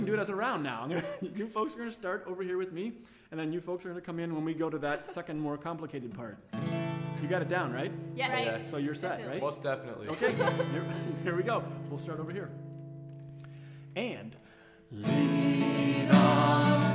can do it as a round now. You folks are going to start over here with me, and then you folks are going to come in when we go to that second, more complicated part. You got it down, right? Yes. Right. Yes. So you're set, right? Most definitely. Okay, here we go. We'll start over here. And lean on